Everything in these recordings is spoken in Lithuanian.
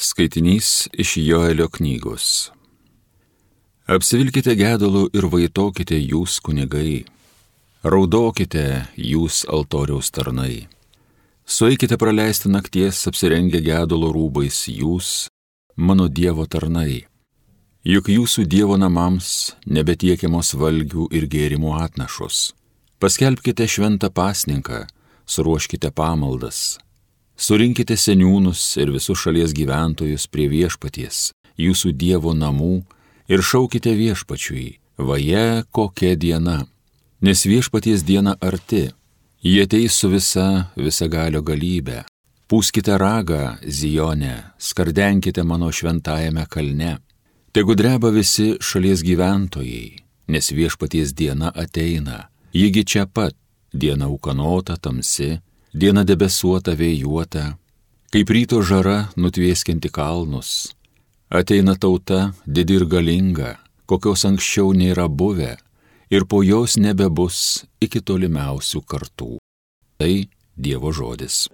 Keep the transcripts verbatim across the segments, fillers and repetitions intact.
Skaitinys iš Joelio knygos. Apsivilkite gedulu ir vaitokite jūs kunigai, raudokite jūs altoriaus tarnai. Sueikite praleisti nakties apsirengę gedulo rūbais jūs, mano Dievo tarnai. Juk jūsų Dievo namams nebetiekiamos valgių ir gėrimų atnašos. Paskelbkite šventą pasninką, suruoškite pamaldas. Surinkite seniūnus ir visus šalies gyventojus prie viešpaties, jūsų Dievo namų, ir šaukite viešpačiui, vaje kokia diena, nes viešpaties diena arti, jie ateis su visa visagalio galybė. Pūskite ragą Zione, skardenkite mano šventajame kalne. Tegu dreba visi šalies gyventojai, nes viešpaties diena ateina, jigi čia pat, diena ūkanota, tamsi, diena debesuota, vėjuota, kaip ryto žara nutvieskinti kalnus. Ateina tauta didi ir galinga, kokios anksčiau nėra buvę, ir po jos nebebus iki tolimiausių kartų. Tai Dievo žodis.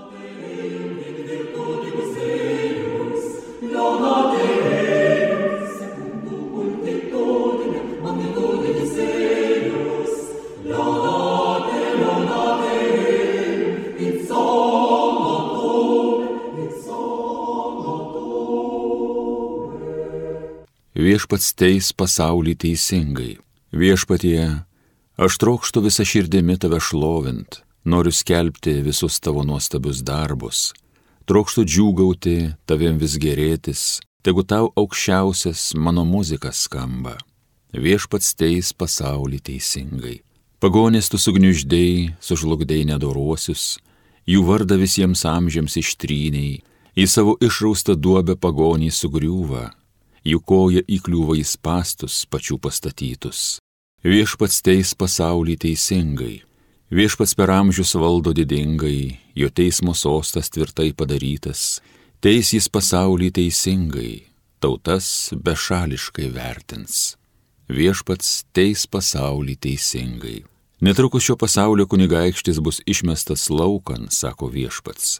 Viešpats teis pasaulį teisingai. Viešpatie, aš trokštu visą širdimi tave šlovint, noriu skelbti visus tavo nuostabius darbus, trokštu džiūgauti, tavim vis gerėtis, tegu tau aukščiausias mano muzika skamba. Viešpats teis pasaulį teisingai. Pagonės tu sugniuždėjai, sužlugdėjai nedoruosius, jų vardą visiems amžiams ištryniai, į savo išraustą duobę pagonį sugriūva, jų koja įkliūva į spąstus pačių pastatytus. Viešpats teis pasaulį teisingai. Viešpats per amžius valdo didingai, jo teismo sostas tvirtai padarytas. Teis jis pasaulį teisingai, tautas bešališkai vertins. Viešpats teis pasaulį teisingai. Netrukus šio pasaulio kunigaikštis bus išmestas laukan, sako viešpats.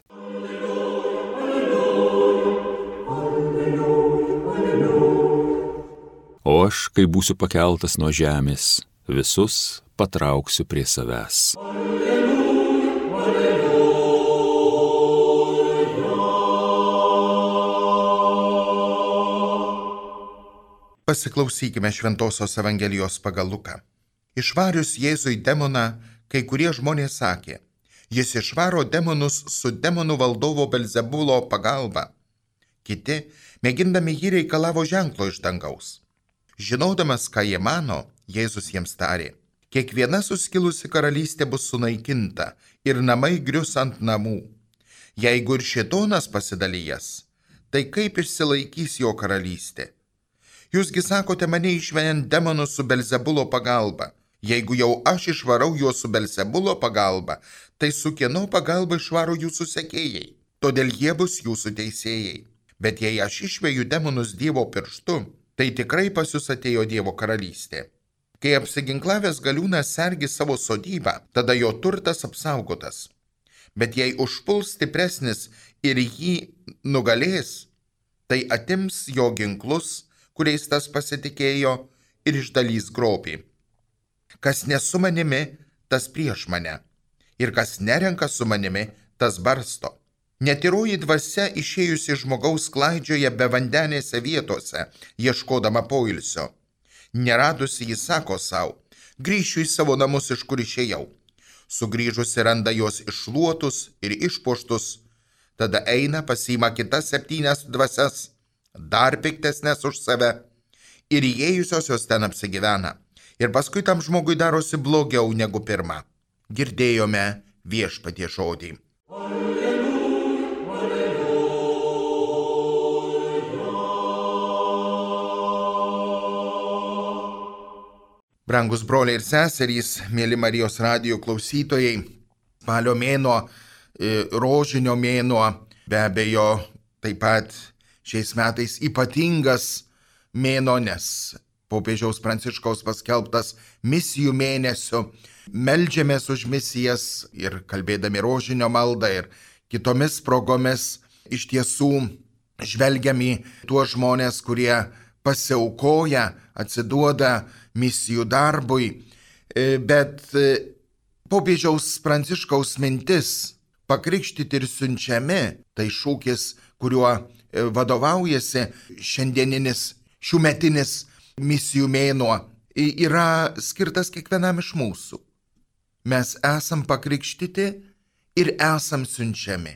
O aš, kai būsiu pakeltas nuo žemės, visus patrauksiu prie savęs. Alleluja, alleluja. Pasiklausykime Šventosios Evangelijos pagal Luką. Išvarius Jėzui demoną, kai kurie žmonės sakė, jis išvaro demonus su demonų valdovo Belzebulo pagalba. Kiti, mėgindami jį, reikalavo ženklo iš dangaus. Žinodamas, ką jie mano, Jėzus jiems tarė, kiekviena suskilusi karalystė bus sunaikinta ir namai grius ant namų. Jeigu ir šėtonas pasidalijęs, tai kaip išsilaikys jo karalystė? Jūsgi sakote mane išvejant demonus su Belzebulo pagalba. Jeigu jau aš išvarau juos su Belzebulo pagalba, tai su kieno pagalba išvaro jūsų sekėjai? Todėl jie bus jūsų teisėjai. Bet jei aš išveju demonus Dievo pirštu, tai tikrai pas jūs atėjo Dievo karalystė. Kai apsiginklavęs galiūnas sergi savo sodybą, tada jo turtas apsaugotas. Bet jei užpuls stipresnis ir jį nugalės, tai atims jo ginklus, kuriais tas pasitikėjo, ir išdalys grobį. Kas ne su manimi, tas prieš mane, ir kas nerenka su manimi, tas barsto. Netyroji dvasia išėjusi žmogaus klaidžioja be vandenėse vietose, ieškodama poilsio. Neradusi jis sako savo, grįšiu į savo namus, iš kur išėjau. Sugrįžusi randa juos iššluotus ir išpuoštus, tada eina pasiima kitas septynias dvasias, dar piktesnės už save, ir įėjusios jos ten apsigyvena. Ir paskui tam žmogui darosi blogiau negu pirma. Girdėjome Viešpaties žodį. Brangus broliai ir seserys, mėly Marijos radijo klausytojai, spalio mėnuo, rožinio mėnuo, be abejo, taip pat šiais metais ypatingas mėnuo, nes popiežiaus Pranciškaus paskelbtas misijų mėnesiu. Meldžiamės už misijas ir kalbėdami rožinio maldą ir kitomis progomis iš tiesų žvelgiam į tuos žmonės, kurie pasiaukoja, atsiduoda misijų darbui, bet popiežiaus Pranciškaus mintis pakrikštyti ir siunčiami, tai šūkis, kuriuo vadovaujasi šiandieninis šiųmetinis misijų mėnuo, yra skirtas kiekvienam iš mūsų. Mes esam pakrikštyti ir esam siunčiami.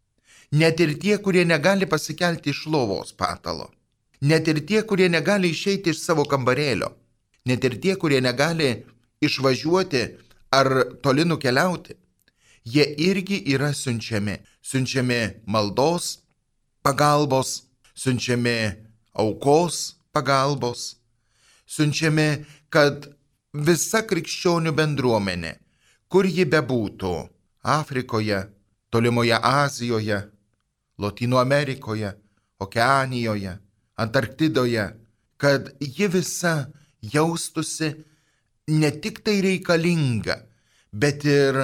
Net ir tie, kurie negali pasikelti iš lovos patalo. Net ir tie, kurie negali išeiti iš savo kambarėlio. Net ir tie, kurie negali išvažiuoti ar toli nukeliauti. Jie irgi yra siunčiami. Siunčiami maldos pagalbos, siunčiami aukos pagalbos. Siunčiami, kad visa krikščionių bendruomenė, kur ji bebūtų, Afrikoje, Tolimoje Azijoje, Lotynų Amerikoje, Okeanijoje, Antarktidoje, kad ji visa jaustusi ne tik tai reikalinga, bet ir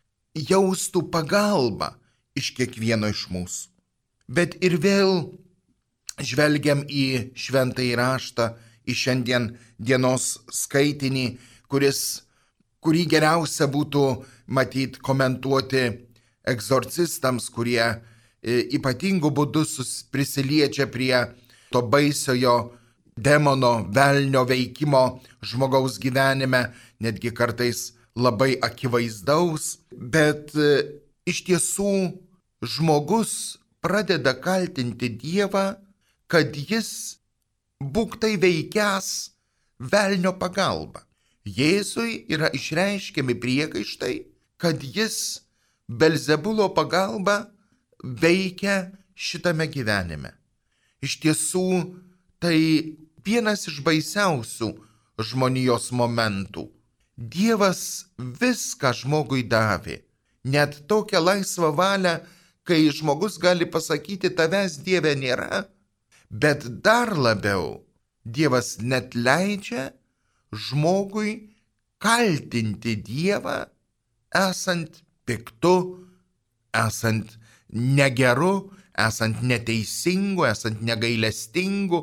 jaustų pagalbą iš kiekvieno iš mūsų. Bet ir vėl žvelgiam į šventąjį raštą, į šiandien dienos skaitinį, kuris, kurį geriausia būtų matyti komentuoti egzorcistams, kurie ypatingų būdų prisiliečia prie to baisiojo demono, velnio veikimo žmogaus gyvenime, netgi kartais labai akivaizdaus, bet iš tiesų žmogus pradeda kaltinti Dievą, kad jis būk tai veikias velnio pagalba. Jėzui yra išreiškiami priekaištai, kad jis Belzebulo pagalba veikia šitame gyvenime. Iš tiesų, tai vienas iš baisiausių žmonijos momentų. Dievas viską žmogui davė, net tokią laisvą valią, kai žmogus gali pasakyti, tavęs Dieve nėra, bet dar labiau Dievas net leidžia žmogui kaltinti Dievą, esant piktu, esant negeru, esant neteisingu, esant negailestingu,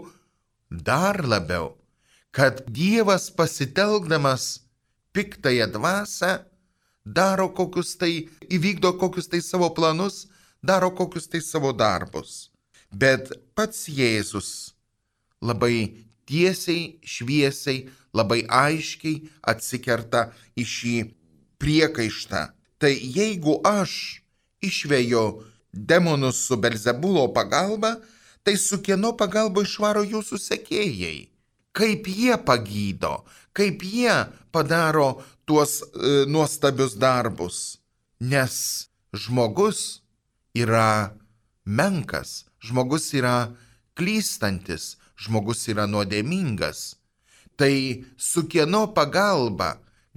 dar labiau, kad Dievas pasitelkdamas piktąją dvasią daro kokius tai, įvykdo kokius tai savo planus, daro kokius tai savo darbus. Bet pats Jėzus labai tiesiai, šviesiai, labai aiškiai atsikerta į šį priekaištą. Tai jeigu aš išveju demonus su Belzebulo pagalba, tai su kieno pagalba išvaro jūsų sekėjai? Kaip jie pagydo, kaip jie padaro tuos e, nuostabius darbus? Nes žmogus yra menkas, žmogus yra klystantis, žmogus yra nuodėmingas. Tai su kieno pagalba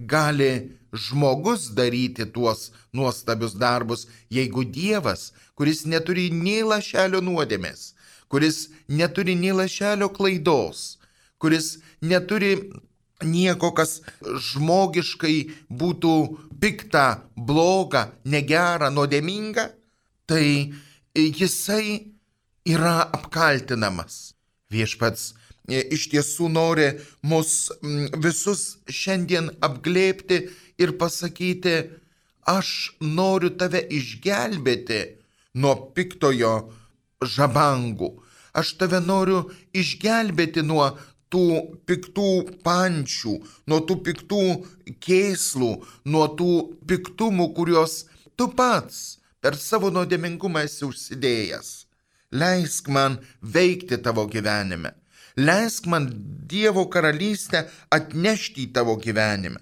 gali žmogus daryti tuos nuostabius darbus, jeigu Dievas, kuris neturi nei lašelio nuodėmės, kuris neturi nei lašelio klaidos, kuris neturi nieko, kas žmogiškai būtų pikta, bloga, negera, nuodėminga, tai jisai yra apkaltinamas. Viešpats iš tiesų nori mus visus šiandien apglėbti ir pasakyti, aš noriu tave išgelbėti nuo piktojo žabangų. Aš tave noriu išgelbėti nuo tų piktų pančių, nuo tų piktų kėslų, nuo tų piktumų, kuriuos tu pats per savo nuodėmingumą esi užsidėjęs. Leisk man veikti tavo gyvenime. Leisk man Dievo karalystę atnešti į tavo gyvenimą.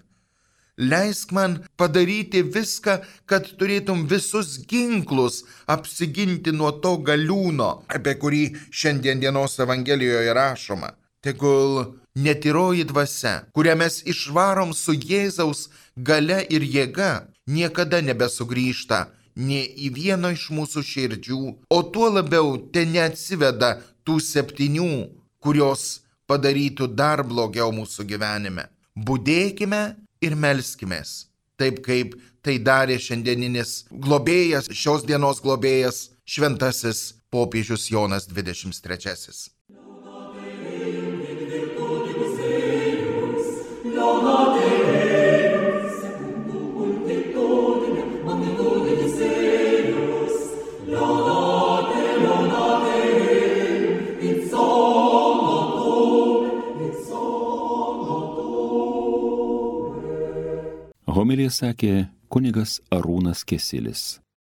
Leisk man padaryti viską, kad turėtum visus ginklus apsiginti nuo to galiūno, apie kurį šiandien dienos Evangelijoje rašoma. Tegul netyroji dvasia, kurią mes išvarom su Jėzaus galia ir jėga, niekada nebesugrįžta nė į vieno iš mūsų širdžių, o tuo labiau te neatsiveda tų septynių, kurios padarytų dar blogiau mūsų gyvenime. Budėkime ir melskimės, taip kaip tai darė šiandieninis globėjas, šios dienos globėjas, šventasis popiežius Jonas dvidešimt trečiasis. Homiliją sakė kunigas Arūnas Kesilis.